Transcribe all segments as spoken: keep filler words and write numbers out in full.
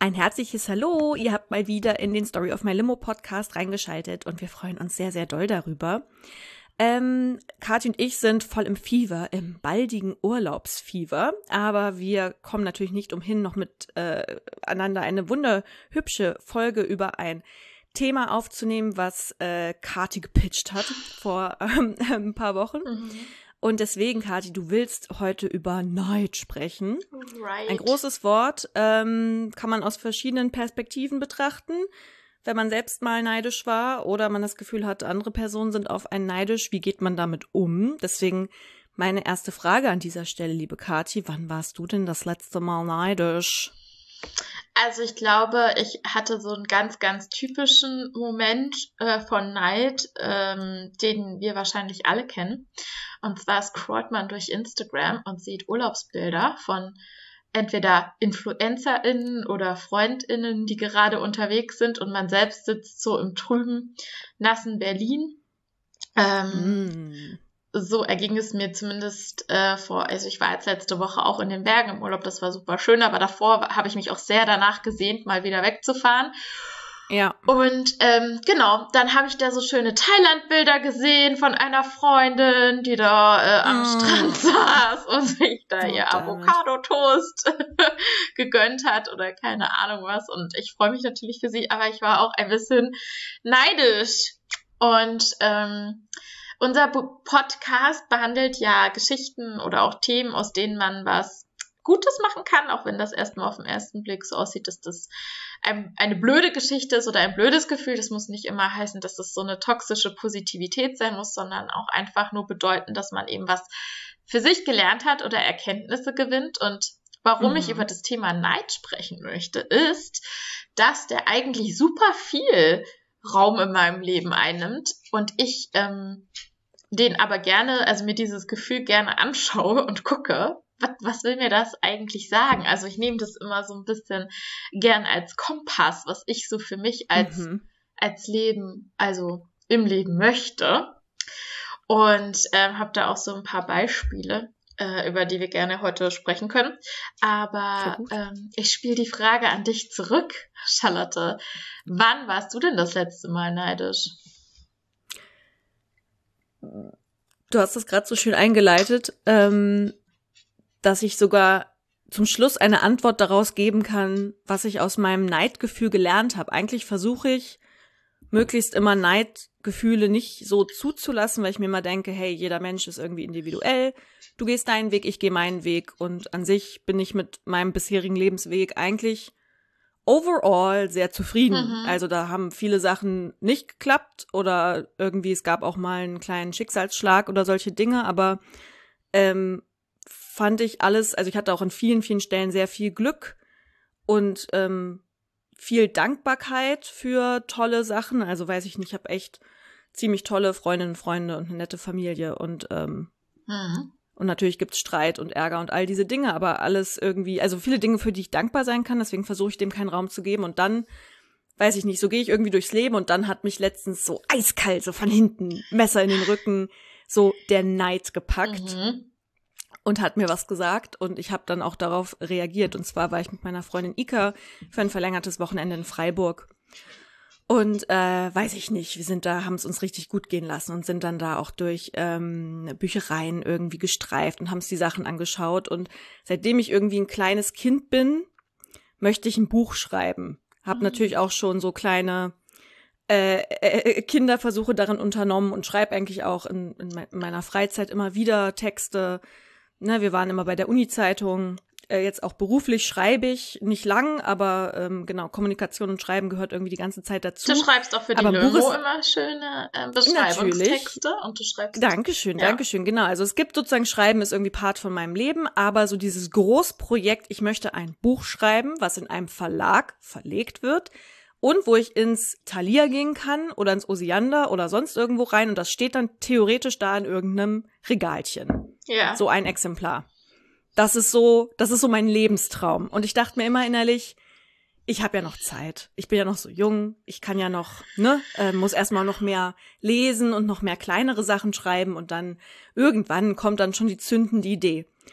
Ein herzliches Hallo, ihr habt mal wieder in den Story of My Limo Podcast reingeschaltet und wir freuen uns sehr, sehr doll darüber. Ähm, Kathi und ich sind voll im Fieber, im baldigen Urlaubsfieber, aber wir kommen natürlich nicht umhin, noch miteinander äh, eine wunderhübsche Folge über ein Thema aufzunehmen, was äh, Kathi gepitcht hat vor ähm, ein paar Wochen. Mhm. Und deswegen, Kathi, du willst heute über Neid sprechen. Right. Ein großes Wort, ähm, kann man aus verschiedenen Perspektiven betrachten. Wenn man selbst mal neidisch war oder man das Gefühl hat, andere Personen sind auf einen neidisch, wie geht man damit um? Deswegen meine erste Frage an dieser Stelle, liebe Kathi, wann warst du denn das letzte Mal neidisch? Also ich glaube, ich hatte so einen ganz, ganz typischen Moment äh, von Neid, ähm, den wir wahrscheinlich alle kennen. Und zwar scrollt man durch Instagram und sieht Urlaubsbilder von entweder InfluencerInnen oder FreundInnen, die gerade unterwegs sind und man selbst sitzt so im trüben, nassen Berlin. Ähm, mm. So erging es mir zumindest äh, vor, also ich war jetzt letzte Woche auch in den Bergen im Urlaub, das war super schön, aber davor habe ich mich auch sehr danach gesehnt, mal wieder wegzufahren. Ja. Und ähm, genau, dann habe ich da so schöne Thailand-Bilder gesehen von einer Freundin, die da äh, am mm. Strand saß und sich da oh, ihr Avocado-Toast gegönnt hat oder keine Ahnung was. Und ich freue mich natürlich für sie, aber ich war auch ein bisschen neidisch. Und ähm, unser Podcast behandelt ja Geschichten oder auch Themen, aus denen man was Gutes machen kann, auch wenn das erstmal auf den ersten Blick so aussieht, dass das ein, eine blöde Geschichte ist oder ein blödes Gefühl. Das muss nicht immer heißen, dass das so eine toxische Positivität sein muss, sondern auch einfach nur bedeuten, dass man eben was für sich gelernt hat oder Erkenntnisse gewinnt. Und warum mhm. ich über das Thema Neid sprechen möchte, ist, dass der eigentlich super viel Raum in meinem Leben einnimmt und ich ähm, den aber gerne, also mir dieses Gefühl gerne anschaue und gucke, was, was will mir das eigentlich sagen? Also ich nehme das immer so ein bisschen gern als Kompass, was ich so für mich als, mhm. als Leben, also im Leben möchte. Und ähm, habe da auch so ein paar Beispiele, äh, über die wir gerne heute sprechen können. Aber ähm, ich spiele die Frage an dich zurück, Charlotte. Wann warst du denn das letzte Mal neidisch? Du hast das gerade so schön eingeleitet, ähm, dass ich sogar zum Schluss eine Antwort daraus geben kann, was ich aus meinem Neidgefühl gelernt habe. Eigentlich versuche ich, möglichst immer Neidgefühle nicht so zuzulassen, weil ich mir immer denke, hey, jeder Mensch ist irgendwie individuell. Du gehst deinen Weg, ich gehe meinen Weg. Und an sich bin ich mit meinem bisherigen Lebensweg eigentlich overall sehr zufrieden. Mhm. Also da haben viele Sachen nicht geklappt oder irgendwie, es gab auch mal einen kleinen Schicksalsschlag oder solche Dinge, aber ähm, fand ich alles, also ich hatte auch an vielen, vielen Stellen sehr viel Glück und ähm, viel Dankbarkeit für tolle Sachen. Also weiß ich nicht, ich habe echt ziemlich tolle Freundinnen und Freunde und eine nette Familie und ähm, mhm. Und natürlich gibt's Streit und Ärger und all diese Dinge, aber alles irgendwie, also viele Dinge, für die ich dankbar sein kann, deswegen versuche ich dem keinen Raum zu geben. Und dann, weiß ich nicht, so gehe ich irgendwie durchs Leben und dann hat mich letztens so eiskalt, so von hinten, Messer in den Rücken, so der Neid gepackt mhm. und hat mir was gesagt. Und ich habe dann auch darauf reagiert. Und zwar war ich mit meiner Freundin Ika für ein verlängertes Wochenende in Freiburg. Und äh, weiß ich nicht, wir sind da, haben es uns richtig gut gehen lassen und sind dann da auch durch ähm, Büchereien irgendwie gestreift und haben uns die Sachen angeschaut. Und seitdem ich irgendwie ein kleines Kind bin, möchte ich ein Buch schreiben. Hab mhm. natürlich auch schon so kleine äh, äh, Kinderversuche darin unternommen und schreibe eigentlich auch in, in, me- in meiner Freizeit immer wieder Texte. Ne, wir waren immer bei der Uni-Zeitung. Äh, jetzt auch beruflich schreibe ich, nicht lang, aber ähm, genau, Kommunikation und Schreiben gehört irgendwie die ganze Zeit dazu. Du schreibst auch für die Limo immer schöne äh, Beschreibungstexte. Natürlich. Und du schreibst Dankeschön, ja. Dankeschön, genau. Also es gibt sozusagen, Schreiben ist irgendwie Part von meinem Leben, aber so dieses Großprojekt, ich möchte ein Buch schreiben, was in einem Verlag verlegt wird und wo ich ins Thalia gehen kann oder ins Osiander oder sonst irgendwo rein und das steht dann theoretisch da in irgendeinem Regalchen. Ja. So ein Exemplar. Das ist so, das ist so mein Lebenstraum. Und ich dachte mir immer innerlich, ich habe ja noch Zeit. Ich bin ja noch so jung. Ich kann ja noch, ne, äh, muss erstmal noch mehr lesen und noch mehr kleinere Sachen schreiben und dann irgendwann kommt dann schon die zündende Idee.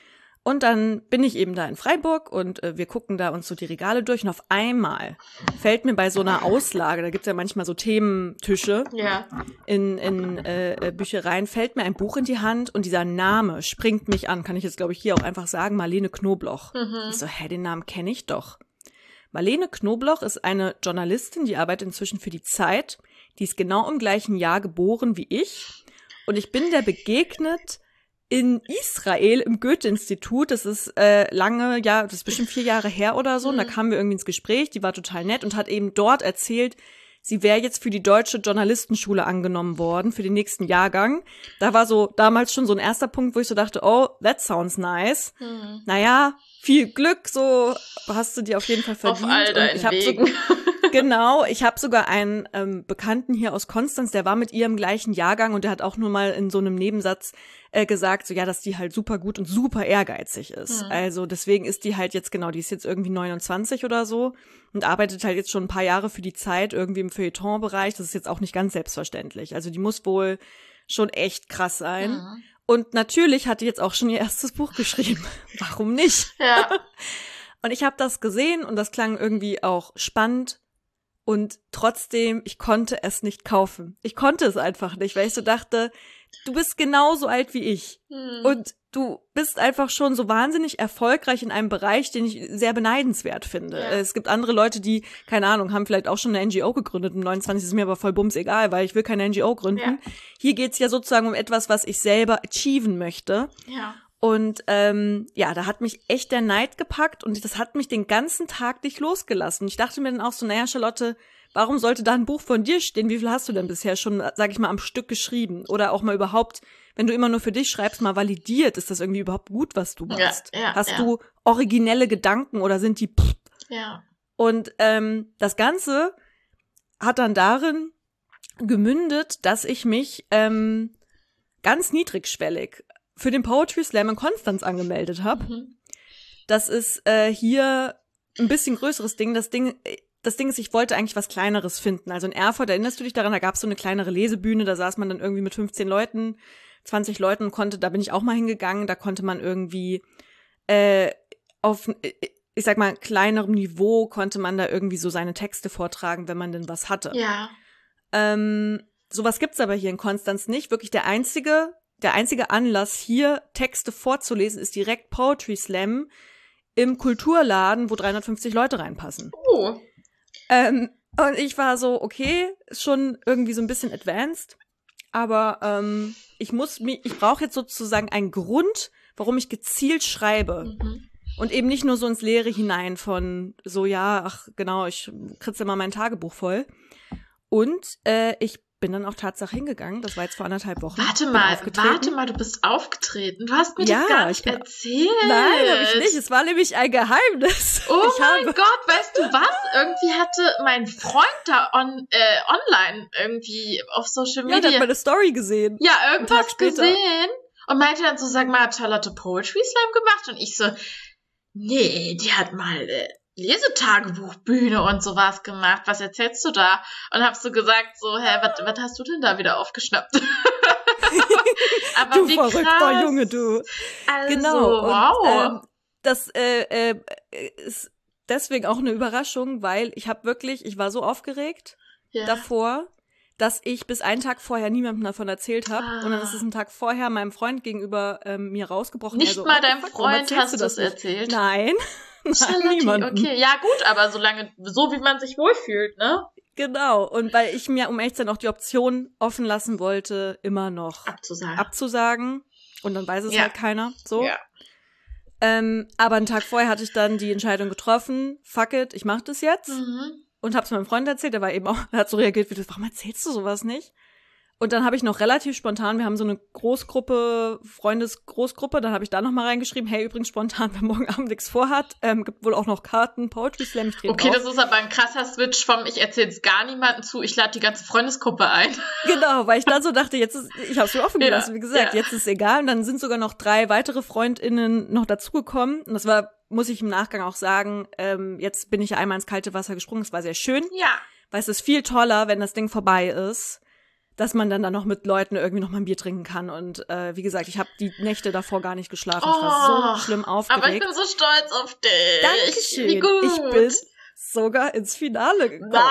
Und dann bin ich eben da in Freiburg und äh, wir gucken da uns so die Regale durch und auf einmal fällt mir bei so einer Auslage, da gibt's ja manchmal so Thementische ja. in, in äh, Büchereien, fällt mir ein Buch in die Hand und dieser Name springt mich an, kann ich jetzt glaube ich hier auch einfach sagen, Marlene Knobloch. Mhm. Ich so, hä, den Namen kenne ich doch. Marlene Knobloch ist eine Journalistin, die arbeitet inzwischen für die Zeit, die ist genau im gleichen Jahr geboren wie ich und ich bin der begegnet in Israel im Goethe-Institut, das ist äh, lange, ja, das ist bestimmt vier Jahre her oder so, und da kamen wir irgendwie ins Gespräch, die war total nett und hat eben dort erzählt, sie wäre jetzt für die Deutsche Journalistenschule angenommen worden, für den nächsten Jahrgang. Da war so damals schon so ein erster Punkt, wo ich so dachte, oh, that sounds nice. Mhm. Naja, viel Glück, so hast du dir auf jeden Fall verdient. Auf all deinen und ich hab Wegen. So, genau, ich habe sogar einen ähm, Bekannten hier aus Konstanz, der war mit ihr im gleichen Jahrgang und der hat auch nur mal in so einem Nebensatz äh, gesagt, so ja, dass die halt super gut und super ehrgeizig ist. Mhm. Also deswegen ist die halt jetzt, genau, die ist jetzt irgendwie neunundzwanzig oder so und arbeitet halt jetzt schon ein paar Jahre für die Zeit irgendwie im Feuilleton-Bereich. Das ist jetzt auch nicht ganz selbstverständlich. Also die muss wohl schon echt krass sein. Mhm. Und natürlich hat die jetzt auch schon ihr erstes Buch geschrieben. Warum nicht? Ja. Und ich habe das gesehen und das klang irgendwie auch spannend. Und trotzdem, ich konnte es nicht kaufen. Ich konnte es einfach nicht, weil ich so dachte, du bist genauso alt wie ich. Hm. Und du bist einfach schon so wahnsinnig erfolgreich in einem Bereich, den ich sehr beneidenswert finde. Ja. Es gibt andere Leute, die, keine Ahnung, haben vielleicht auch schon eine N G O gegründet. Im neunundzwanzig ist mir aber voll bums egal, weil ich will keine N G O gründen. Ja. Hier geht's ja sozusagen um etwas, was ich selber achieven möchte. Ja. Und ähm, ja, da hat mich echt der Neid gepackt und das hat mich den ganzen Tag nicht losgelassen. Ich dachte mir dann auch so, naja, Charlotte, warum sollte da ein Buch von dir stehen? Wie viel hast du denn bisher schon, sag ich mal, am Stück geschrieben? Oder auch mal überhaupt, wenn du immer nur für dich schreibst, mal validiert, ist das irgendwie überhaupt gut, was du machst? Ja, ja, hast ja. du originelle Gedanken oder sind die pff? Ja. Und ähm, das Ganze hat dann darin gemündet, dass ich mich ähm, ganz niedrigschwellig für den Poetry Slam in Konstanz angemeldet habe. Mhm. Das ist äh, hier ein bisschen größeres Ding. Das Ding, das Ding ist, ich wollte eigentlich was Kleineres finden. Also in Erfurt, erinnerst du dich daran, da gab es so eine kleinere Lesebühne, da saß man dann irgendwie mit fünfzehn Leuten, zwanzig Leuten und konnte, da bin ich auch mal hingegangen, da konnte man irgendwie äh, auf, ich sag mal, kleinerem Niveau konnte man da irgendwie so seine Texte vortragen, wenn man denn was hatte. Ja. Ähm, sowas gibt's aber hier in Konstanz nicht. Wirklich der einzige Der einzige Anlass, hier Texte vorzulesen, ist direkt Poetry Slam im Kulturladen, wo dreihundertfünfzig Leute reinpassen. Oh. Ähm, und ich war so, okay, ist schon irgendwie so ein bisschen advanced, aber ähm, ich muss mich, ich brauche jetzt sozusagen einen Grund, warum ich gezielt schreibe. Mhm. Und eben nicht nur so ins Leere hinein von so, ja, ach genau, ich kritze mal mein Tagebuch voll. Und äh, ich bin dann auch Tatsache hingegangen. Das war jetzt vor anderthalb Wochen. Warte mal, warte mal, du bist aufgetreten. Du hast mir ja, das gar nicht bin, erzählt. Nein, habe ich nicht. Es war nämlich ein Geheimnis. Oh ich mein habe Gott, weißt du was? Irgendwie hatte mein Freund da on, äh, online irgendwie auf Social Media. Ja, der hat meine Story gesehen. Ja, irgendwas gesehen. Und meinte dann so, sag mal, hat Charlotte Poetry Slam gemacht? Und ich so, nee, die hat mal äh, Lesetagebuchbühne und sowas gemacht. Was erzählst du da? Und hab so gesagt, so, hä, was hast du denn da wieder aufgeschnappt? Aber du wie verrückter krass. Junge, du. Also, genau. wow. Und, ähm, das äh, äh, ist deswegen auch eine Überraschung, weil ich habe wirklich, ich war so aufgeregt ja. davor, dass ich bis einen Tag vorher niemandem davon erzählt habe. Ah. Und dann ist es einen Tag vorher meinem Freund gegenüber ähm, mir rausgebrochen. Nicht also, mal oh, deinem fuck, Freund hast du es erzählt? Nein. Nein, niemandem. Okay, ja gut, aber solange, so wie man sich wohlfühlt, ne? Genau, und weil ich mir, um echt zu sein, auch die Option offen lassen wollte, immer noch abzusagen. abzusagen. Und dann weiß es ja. halt keiner, so. Ja. Ähm, aber einen Tag vorher hatte ich dann die Entscheidung getroffen, fuck it, ich mach das jetzt. Mhm. Und hab's meinem Freund erzählt, der war eben auch, der hat so reagiert wie, warum erzählst du sowas nicht? Und dann habe ich noch relativ spontan, wir haben so eine Großgruppe, Freundesgroßgruppe, dann habe ich da noch mal reingeschrieben, hey, übrigens spontan, wer morgen Abend nichts vorhat, ähm, gibt wohl auch noch Karten, Poetry Slam, ich Okay, drauf. Das ist aber ein krasser Switch vom, ich erzähl's gar niemandem zu, ich lade die ganze Freundesgruppe ein. Genau, weil ich dann so dachte, jetzt ist, ich hab's mir offen gelassen, ja, wie gesagt, ja. jetzt ist es egal. Und dann sind sogar noch drei weitere FreundInnen noch dazugekommen. Und das war, muss ich im Nachgang auch sagen, ähm, jetzt bin ich ja einmal ins kalte Wasser gesprungen, es war sehr schön. Ja. Weil es ist viel toller, wenn das Ding vorbei ist. dass man dann da noch mit Leuten irgendwie noch mal ein Bier trinken kann. Und äh, wie gesagt, ich habe die Nächte davor gar nicht geschlafen. Oh, ich war so schlimm aufgeregt. Aber ich bin so stolz auf dich. Dankeschön. Wie gut. Ich bin sogar ins Finale gekommen. Nein.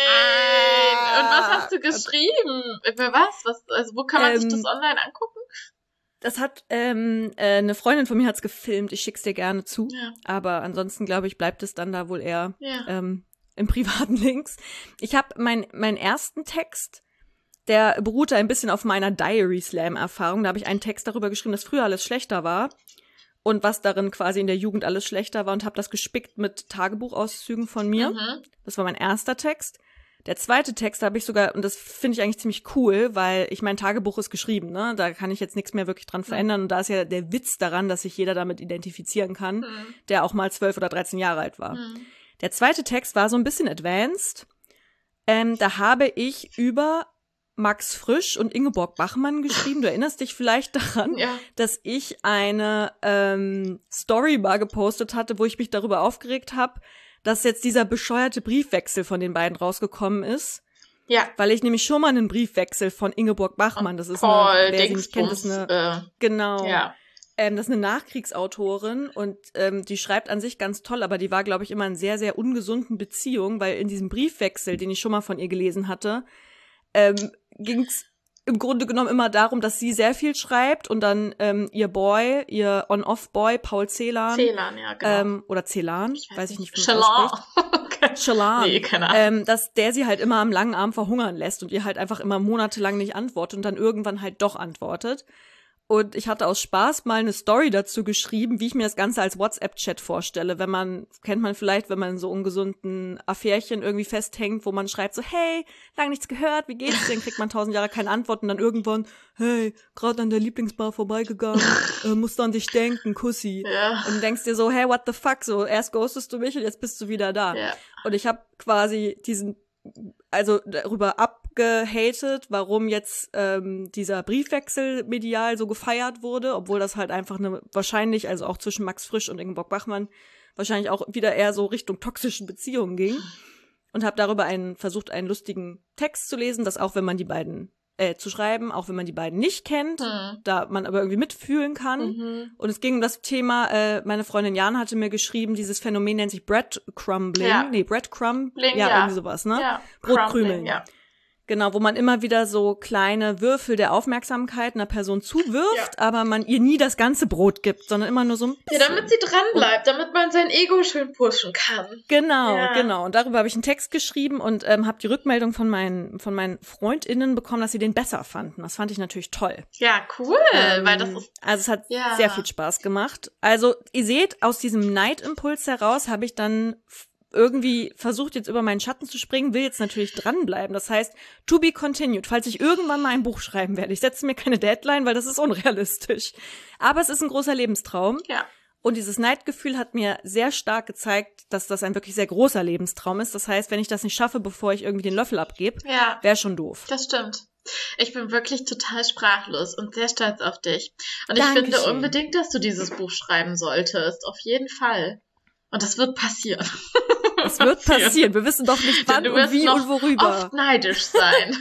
Ah. Und was hast du geschrieben? Über was? was? Also wo kann man ähm, sich das online angucken? Das hat ähm, äh, eine Freundin von mir hat's gefilmt. Ich schick's dir gerne zu. Ja. Aber ansonsten, glaube ich, bleibt es dann da wohl eher ja. ähm, im privaten Links. Ich habe mein, meinen ersten Text, der beruhte ein bisschen auf meiner Diary-Slam-Erfahrung. Da habe ich einen Text darüber geschrieben, dass früher alles schlechter war und was darin quasi in der Jugend alles schlechter war und habe das gespickt mit Tagebuchauszügen von mir. Mhm. Das war mein erster Text. Der zweite Text habe ich sogar, und das finde ich eigentlich ziemlich cool, weil ich mein Tagebuch ist geschrieben, ne? Da kann ich jetzt nichts mehr wirklich dran verändern. Und da ist ja der Witz daran, dass sich jeder damit identifizieren kann, mhm. der auch mal zwölf oder dreizehn Jahre alt war. Mhm. Der zweite Text war so ein bisschen advanced. Ähm, da habe ich über Max Frisch und Ingeborg Bachmann geschrieben. Du erinnerst dich vielleicht daran, ja. dass ich eine ähm, Story mal gepostet hatte, wo ich mich darüber aufgeregt habe, dass jetzt dieser bescheuerte Briefwechsel von den beiden rausgekommen ist. Ja. Weil ich nämlich schon mal einen Briefwechsel von Ingeborg Bachmann, das ist Paul, eine, wer sie nicht kennt, ist eine, äh, genau, ja. ähm, das ist eine Nachkriegsautorin und ähm, die schreibt an sich ganz toll, aber die war, glaube ich, immer in sehr, sehr ungesunden Beziehungen, weil in diesem Briefwechsel, den ich schon mal von ihr gelesen hatte, ähm, ging's im Grunde genommen immer darum, dass sie sehr viel schreibt und dann ähm, ihr Boy, ihr On-Off-Boy, Paul Celan. Celan, ja, genau. Ähm, oder Celan, ich weiß, weiß ich nicht, wie man das ausspricht. okay. Celan. Nee, keine Ahnung. Ähm, dass der sie halt immer am langen Arm verhungern lässt und ihr halt einfach immer monatelang nicht antwortet und dann irgendwann halt doch antwortet. Und ich hatte aus Spaß mal eine Story dazu geschrieben, wie ich mir das Ganze als WhatsApp-Chat vorstelle. Wenn man, kennt man vielleicht, wenn man in so ungesunden Affärchen irgendwie festhängt, wo man schreibt so, hey, lang nichts gehört, wie geht's denn? Kriegt man tausend Jahre keine Antwort und dann irgendwann, hey, gerade an der Lieblingsbar vorbeigegangen, äh, musst an dich denken, Kussi. Ja. Und du denkst dir so, hey, what the fuck, so, erst ghostest du mich und jetzt bist du wieder da. Ja. Und ich habe quasi diesen, also darüber abgehatet, warum jetzt ähm, dieser Briefwechsel medial so gefeiert wurde, obwohl das halt einfach eine wahrscheinlich, also auch zwischen Max Frisch und Ingeborg Bachmann, wahrscheinlich auch wieder eher so Richtung toxischen Beziehungen ging. Und habe darüber einen versucht, einen lustigen Text zu lesen, dass auch wenn man die beiden äh, zu schreiben, auch wenn man die beiden nicht kennt, mhm. da man aber irgendwie mitfühlen kann. Mhm. Und es ging um das Thema, äh, meine Freundin Jan hatte mir geschrieben, dieses Phänomen nennt sich Breadcrumbling. Ja. Nee, Breadcrumbling, ja, ja, irgendwie sowas, ne? Ja. Brotkrümeln. Ja. Genau, wo man immer wieder so kleine Würfel der Aufmerksamkeit einer Person zuwirft, ja. aber man ihr nie das ganze Brot gibt, sondern immer nur so ein bisschen. Ja, damit sie dran bleibt, und damit man sein Ego schön pushen kann. Genau, ja. genau. Und darüber habe ich einen Text geschrieben und ähm, habe die Rückmeldung von meinen von meinen FreundInnen bekommen, dass sie den besser fanden. Das fand ich natürlich toll. Ja, cool, ähm, weil das ist also es hat ja. sehr viel Spaß gemacht. Also ihr seht, aus diesem Neidimpuls heraus habe ich dann irgendwie versucht, jetzt über meinen Schatten zu springen, will jetzt natürlich dranbleiben. Das heißt, to be continued, falls ich irgendwann mal ein Buch schreiben werde. Ich setze mir keine Deadline, weil das ist unrealistisch. Aber es ist ein großer Lebenstraum. Ja. Und dieses Neidgefühl hat mir sehr stark gezeigt, dass das ein wirklich sehr großer Lebenstraum ist. Das heißt, wenn ich das nicht schaffe, bevor ich irgendwie den Löffel abgebe, ja. wäre schon doof. Das stimmt. Ich bin wirklich total sprachlos und sehr stolz auf dich. Und ich Dankeschön. finde unbedingt, dass du dieses Buch schreiben solltest. Auf jeden Fall. Und das wird passieren. Es wird passieren. Wir wissen doch nicht wann und wie und worüber. Oft neidisch sein.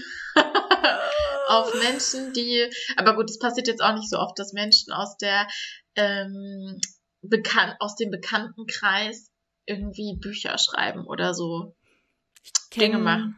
Auf Menschen, die, aber gut, es passiert jetzt auch nicht so oft, dass Menschen aus der ähm, bekannt, aus dem Bekanntenkreis irgendwie Bücher schreiben oder so Dinge machen.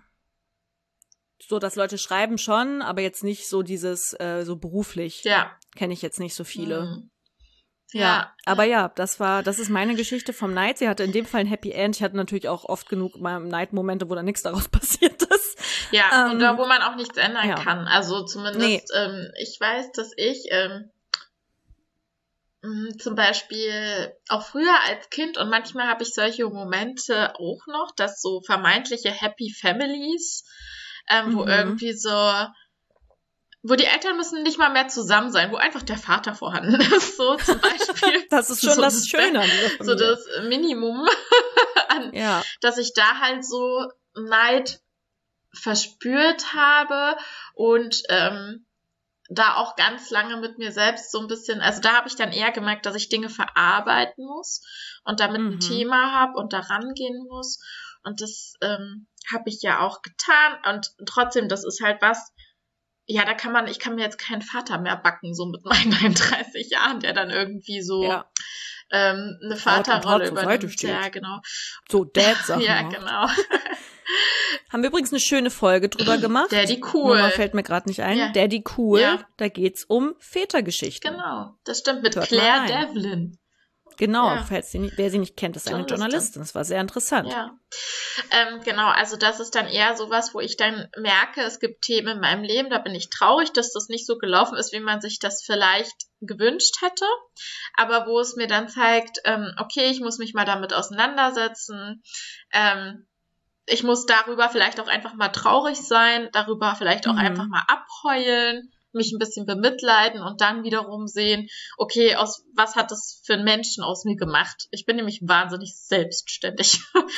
So, dass Leute schreiben schon, aber jetzt nicht so dieses, äh, so beruflich. Ja. Kenne ich jetzt nicht so viele. Mhm. Ja, ja, aber ja, das war, das ist meine Geschichte vom Neid. Sie hatte in dem Fall ein Happy End. Ich hatte natürlich auch oft genug Neid-Momente, wo da nichts daraus passiert ist. Ja, ähm, und da, wo man auch nichts ändern ja. kann. Also zumindest, nee. ähm, ich weiß, dass ich ähm, mh, zum Beispiel auch früher als Kind, und manchmal habe ich solche Momente auch noch, dass so vermeintliche Happy Families, ähm, mhm. wo irgendwie so wo die Eltern müssen nicht mal mehr zusammen sein, wo einfach der Vater vorhanden ist, so zum Beispiel. Das ist schon so das Schöne an dieser Familie. So das Minimum, an, ja. dass ich da halt so Neid verspürt habe und ähm, da auch ganz lange mit mir selbst so ein bisschen, also da habe ich dann eher gemerkt, dass ich Dinge verarbeiten muss und damit mhm. ein Thema habe und da rangehen muss. Und das ähm, habe ich ja auch getan. Und trotzdem, das ist halt was, ja, da kann man, ich kann mir jetzt keinen Vater mehr backen, so mit meinen einunddreißig Jahren, der dann irgendwie so ja. ähm, eine Vaterrolle übernimmt. Ja, genau. So Dad-Sachen. Ja, macht. genau. Haben wir übrigens eine schöne Folge drüber gemacht. Daddy Cool. Nummer fällt mir gerade nicht ein. Ja. Daddy Cool. Ja. Da geht's um Vätergeschichten. Genau, das stimmt, mit Hört Claire mal rein. Devlin. Genau, Ja. falls sie nicht, wer sie nicht kennt, ist eine Journalistin. Journalistin. Das war sehr interessant. Ja, ähm, genau, also das ist dann eher sowas, wo ich dann merke, es gibt Themen in meinem Leben, da bin ich traurig, dass das nicht so gelaufen ist, wie man sich das vielleicht gewünscht hätte, aber wo es mir dann zeigt, ähm, okay, ich muss mich mal damit auseinandersetzen, ähm, ich muss darüber vielleicht auch einfach mal traurig sein, darüber vielleicht auch Mhm. einfach mal abheulen, mich ein bisschen bemitleiden und dann wiederum sehen, okay, aus was hat das für einen Menschen aus mir gemacht? Ich bin nämlich wahnsinnig selbstständig.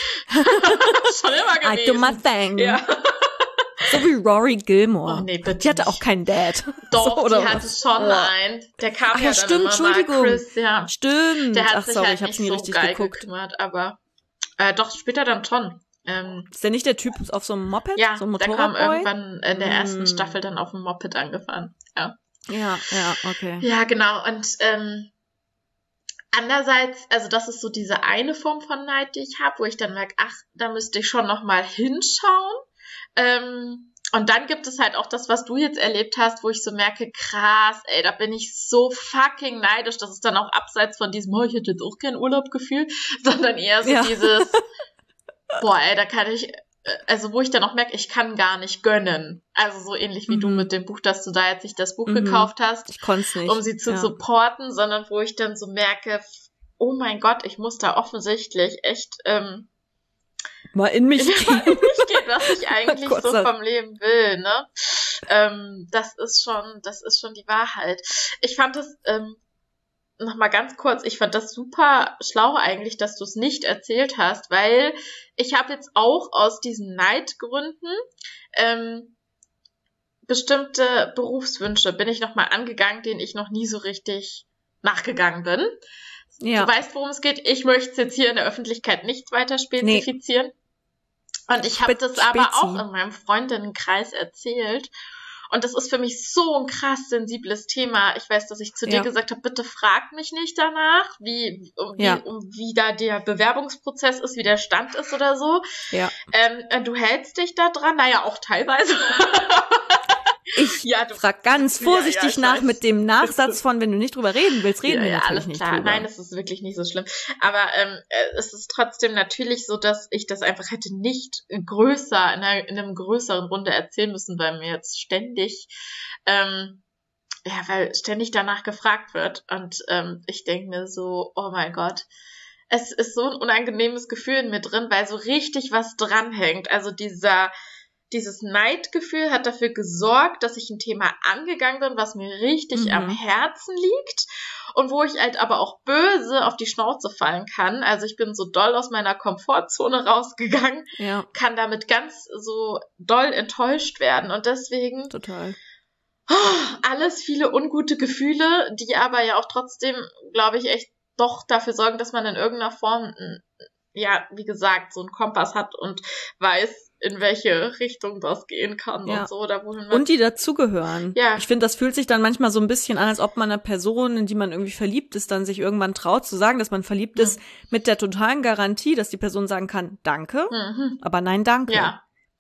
Schon immer gewesen. I do my thing. Ja. So wie Rory Gilmore. Oh nee, bitte Die hatte nicht. auch keinen Dad. Doch, so, oder die hatte was? schon Oh. einen. Der kam Ach ja ja, dann stimmt, immer Entschuldigung. mal. Chris, ja. Stimmt. Der hat Ach, sich sorry, halt ich hab's nicht nie so richtig geil geguckt. gekümmert, aber äh, doch, später dann schon. Ähm, Ist der nicht der Typ auf so einem Moped? ja, so ein der kam Motorradboy? irgendwann in der ersten Mm. Staffel dann auf dem Moped angefahren. Ja. Ja, ja, okay. Ja, genau. Und ähm, andererseits, also das ist so diese eine Form von Neid, die ich habe, wo ich dann merke, ach, da müsste ich schon nochmal hinschauen. Ähm, und dann gibt es halt auch das, was du jetzt erlebt hast, wo ich so merke, krass, ey, da bin ich so fucking neidisch. Das ist dann auch abseits von diesem, oh, ich hätte jetzt auch kein Urlaubgefühl, sondern eher so Ja. dieses, boah, ey, da kann ich, also wo ich dann auch merke, ich kann gar nicht gönnen. Also so ähnlich wie Mhm. du mit dem Buch, dass du da jetzt nicht das Buch Mhm. gekauft hast, Ich konnte es nicht. um sie zu ja. supporten, sondern wo ich dann so merke, oh mein Gott, ich muss da offensichtlich echt ähm, Mal in mich nicht gehen. geht, was ich eigentlich Gott so sei- vom Leben will, ne? Ähm, das ist schon, das ist schon die Wahrheit. Ich fand das, ähm, noch mal ganz kurz, ich fand das super schlau eigentlich, dass du es nicht erzählt hast, weil ich habe jetzt auch aus diesen Neidgründen ähm, bestimmte Berufswünsche bin ich noch mal angegangen, denen ich noch nie so richtig nachgegangen bin. Ja. Du weißt, worum es geht. Ich möchte es jetzt hier in der Öffentlichkeit nicht weiter spezifizieren. Und ich habe Spe- das aber Spezi. auch in meinem Freundinnenkreis erzählt. Und das ist für mich so ein krass sensibles Thema. Ich weiß, dass ich zu dir Ja. gesagt habe, bitte frag mich nicht danach, wie, um, Ja. wie, um, wie da der Bewerbungsprozess ist, wie der Stand ist oder so. Ja. Ähm, äh, du hältst dich da dran, naja, auch teilweise. Ich Ja, du- frag ganz Ja, ja, vorsichtig ich nach weiß. mit dem Nachsatz von, wenn du nicht drüber reden willst, reden ja, wir ja, natürlich alles nicht klar. drüber. Nein, es ist wirklich nicht so schlimm. Aber ähm, äh, es ist trotzdem natürlich so, dass ich das einfach hätte nicht größer, in, einer, in einem größeren Runde erzählen müssen, weil mir jetzt ständig, ähm, ja, weil ständig danach gefragt wird. Und ähm, ich denke mir so, oh mein Gott, es ist so ein unangenehmes Gefühl in mir drin, weil so richtig was dranhängt. Also dieser Dieses Neidgefühl hat dafür gesorgt, dass ich ein Thema angegangen bin, was mir richtig Mhm. am Herzen liegt und wo ich halt aber auch böse auf die Schnauze fallen kann. Also ich bin so doll aus meiner Komfortzone rausgegangen, Ja, kann damit ganz so doll enttäuscht werden und deswegen total. alles viele ungute Gefühle, die aber ja auch trotzdem, glaube ich, echt doch dafür sorgen, dass man in irgendeiner Form, ja, wie gesagt, so einen Kompass hat und weiß, in welche Richtung das gehen kann Ja. und so, oder wohin man. Und die dazugehören. Ja. Ich finde, das fühlt sich dann manchmal so ein bisschen an, als ob man einer Person, in die man irgendwie verliebt ist, dann sich irgendwann traut zu sagen, dass man verliebt Mhm. ist, mit der totalen Garantie, dass die Person sagen kann, danke, Mhm. aber nein, danke. Ja.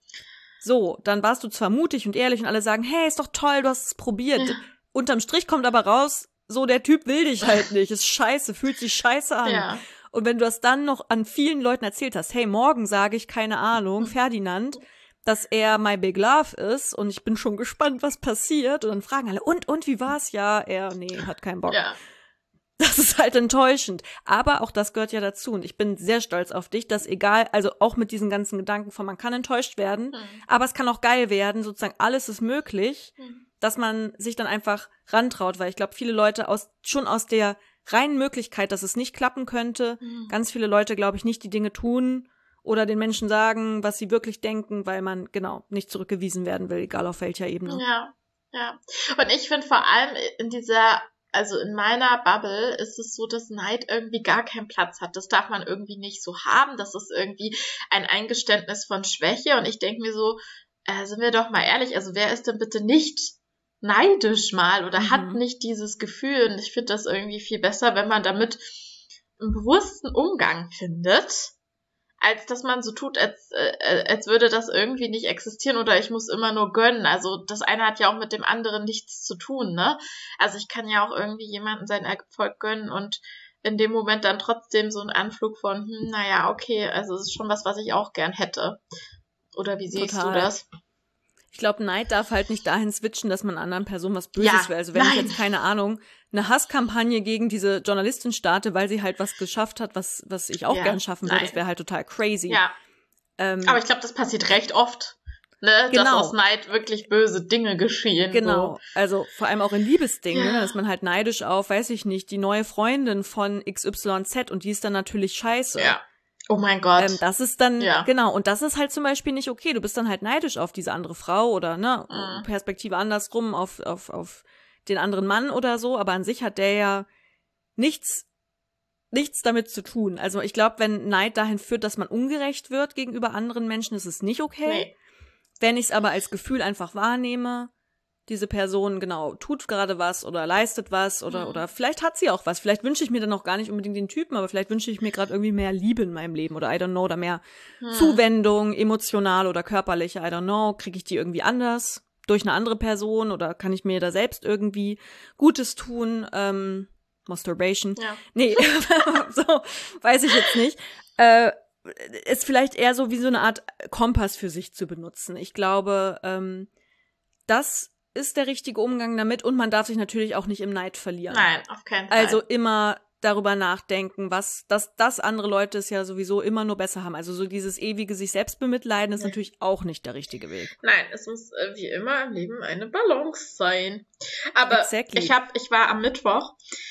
So, dann warst du zwar mutig und ehrlich und alle sagen, hey, ist doch toll, du hast es probiert. Ja. Unterm Strich kommt aber raus, so, der Typ will dich halt nicht, ist scheiße, fühlt sich scheiße an. Ja. Und wenn du das dann noch an vielen Leuten erzählt hast, hey, morgen sage ich, keine Ahnung, Mhm. Ferdinand, dass er my big love ist und ich bin schon gespannt, was passiert. Und dann fragen alle, und, und, wie war's? Ja, er, nee, hat keinen Bock. Ja. Das ist halt enttäuschend. Aber auch das gehört ja dazu. Und ich bin sehr stolz auf dich, dass egal, also auch mit diesen ganzen Gedanken von, man kann enttäuscht werden, Mhm. aber es kann auch geil werden, sozusagen alles ist möglich, Mhm. dass man sich dann einfach rantraut, weil ich glaube, viele Leute aus, schon aus der reinen Möglichkeit, dass es nicht klappen könnte, Mhm. ganz viele Leute, glaube ich, nicht die Dinge tun oder den Menschen sagen, was sie wirklich denken, weil man, genau, nicht zurückgewiesen werden will, egal auf welcher Ebene. Ja, ja. Und ich finde vor allem in dieser, also in meiner Bubble ist es so, dass Neid irgendwie gar keinen Platz hat. Das darf man irgendwie nicht so haben. Das ist irgendwie ein Eingeständnis von Schwäche. Und ich denke mir so, äh, sind wir doch mal ehrlich, also wer ist denn bitte nicht neidisch mal oder mhm. hat nicht dieses Gefühl? Und ich finde das irgendwie viel besser, wenn man damit einen bewussten Umgang findet, als dass man so tut, als, äh, als würde das irgendwie nicht existieren oder ich muss immer nur gönnen. Also das eine hat ja auch mit dem anderen nichts zu tun, ne? Also ich kann ja auch irgendwie jemanden sein Erfolg gönnen und in dem Moment dann trotzdem so ein Anflug von, hm, naja, okay, also es ist schon was, was ich auch gern hätte. Oder wie siehst Total. du das? Ich glaube, Neid darf halt nicht dahin switchen, dass man anderen Personen was Böses ja, will. Also wenn nein. ich jetzt, keine Ahnung, eine Hasskampagne gegen diese Journalistin starte, weil sie halt was geschafft hat, was was ich auch ja, gern schaffen würde, das wäre halt total crazy. Ja. Ähm, Aber ich glaube, das passiert recht oft, ne? Genau. Dass aus Neid wirklich böse Dinge geschehen. Genau, so. Also vor allem auch in Liebesdingen, ja. ne? Dass man halt neidisch auf, weiß ich nicht, die neue Freundin von X Y Z und die ist dann natürlich scheiße. Ja. Oh mein Gott. Ähm, das ist dann, ja. genau, und das ist halt zum Beispiel nicht okay. Du bist dann halt neidisch auf diese andere Frau oder, ne, mhm. Perspektive andersrum, auf, auf, auf den anderen Mann oder so, aber an sich hat der ja nichts, nichts damit zu tun. Also ich glaube, wenn Neid dahin führt, dass man ungerecht wird gegenüber anderen Menschen, ist es nicht okay. Nee. Wenn ich es aber als Gefühl einfach wahrnehme, diese Person, genau, tut gerade was oder leistet was oder mhm. oder vielleicht hat sie auch was. Vielleicht wünsche ich mir dann auch gar nicht unbedingt den Typen, aber vielleicht wünsche ich mir gerade irgendwie mehr Liebe in meinem Leben oder I don't know, oder mehr mhm. Zuwendung, emotional oder körperliche, I don't know. Kriege ich die irgendwie anders durch eine andere Person oder kann ich mir da selbst irgendwie Gutes tun? Ähm, Masturbation. Ja. Nee, so, weiß ich jetzt nicht. Äh, ist vielleicht eher so wie so eine Art Kompass für sich zu benutzen. Ich glaube, ähm, das ist der richtige Umgang damit und man darf sich natürlich auch nicht im Neid verlieren. Nein, auf keinen Fall. Also immer darüber nachdenken, was, dass, dass andere Leute es ja sowieso immer nur besser haben. Also so dieses ewige sich selbst bemitleiden ist nee. natürlich auch nicht der richtige Weg. Nein, es muss äh, wie immer im Leben eine Balance sein. Aber exactly. ich hab, ich war am Mittwoch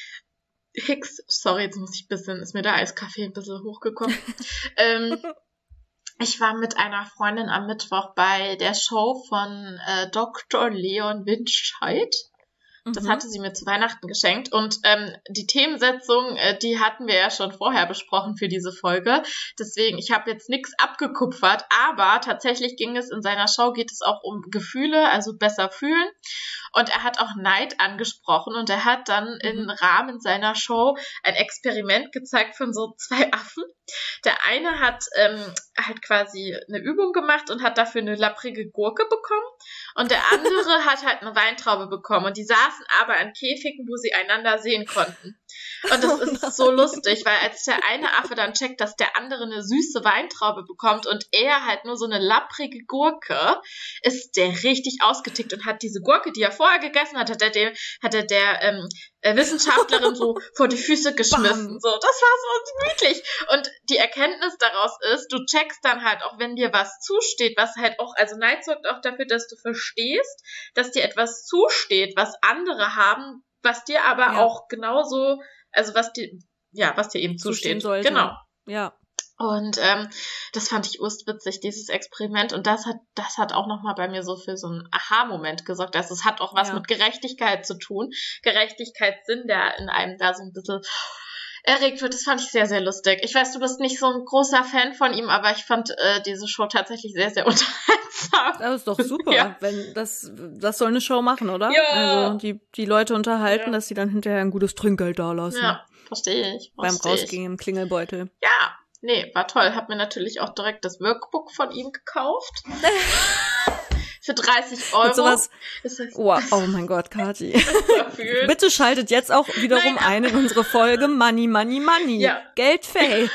Hicks, sorry, jetzt muss ich ein bisschen, ist mir der Eiskaffee ein bisschen hochgekommen. ähm, Ich war mit einer Freundin am Mittwoch bei der Show von äh, Doktor Leon Winscheid. Das mhm. hatte sie mir zu Weihnachten geschenkt. Und ähm, die Themensetzung, äh, die hatten wir ja schon vorher besprochen für diese Folge. Deswegen, ich habe jetzt nichts abgekupfert. Aber tatsächlich ging es in seiner Show, geht es auch um Gefühle, also besser fühlen. Und er hat auch Neid angesprochen. Und er hat dann mhm. im Rahmen seiner Show ein Experiment gezeigt von so zwei Affen. Der eine hat ähm, halt quasi eine Übung gemacht und hat dafür eine lapprige Gurke bekommen. Und der andere hat halt eine Weintraube bekommen. Und die saßen aber in Käfigen, wo sie einander sehen konnten. Und das ist so lustig, weil als der eine Affe dann checkt, dass der andere eine süße Weintraube bekommt und er halt nur so eine lapprige Gurke, ist der richtig ausgetickt und hat diese Gurke, die er vorher gegessen hat, hat er der, hat er der ähm, Wissenschaftlerin so vor die Füße geschmissen. So, das war so gemütlich. Und die Erkenntnis daraus ist, du checkst dann halt auch, wenn dir was zusteht, was halt auch, also Neid sorgt auch dafür, dass du verstehst, dass dir etwas zusteht, was andere haben, was dir aber ja. auch genauso, also was dir, ja, was dir eben zusteht. Sollte. Genau. Ja. Und ähm, das fand ich urstwitzig, dieses Experiment. Und das hat, das hat auch nochmal bei mir so für so einen Aha-Moment gesorgt. Also es hat auch was ja. mit Gerechtigkeit zu tun. Gerechtigkeitssinn, der in einem da so ein bisschen erregt wird. Das fand ich sehr, sehr lustig. Ich weiß, du bist nicht so ein großer Fan von ihm, aber ich fand äh, diese Show tatsächlich sehr, sehr unterhaltsam. Das ist doch super. Ja. Wenn das, das soll eine Show machen, oder? Ja. Also die, die Leute unterhalten, ja. dass sie dann hinterher ein gutes Trinkgeld dalassen. Ja, verstehe ich. Beim Rausgehen im Klingelbeutel. Ja, nee, war toll. Hab mir natürlich auch direkt das Workbook von ihm gekauft. Für dreißig Euro. Und sowas, oh, oh mein Gott, Kathi. Bitte schaltet jetzt auch wiederum Nein. ein in unsere Folge Money, Money, Money. Ja. Geldfails.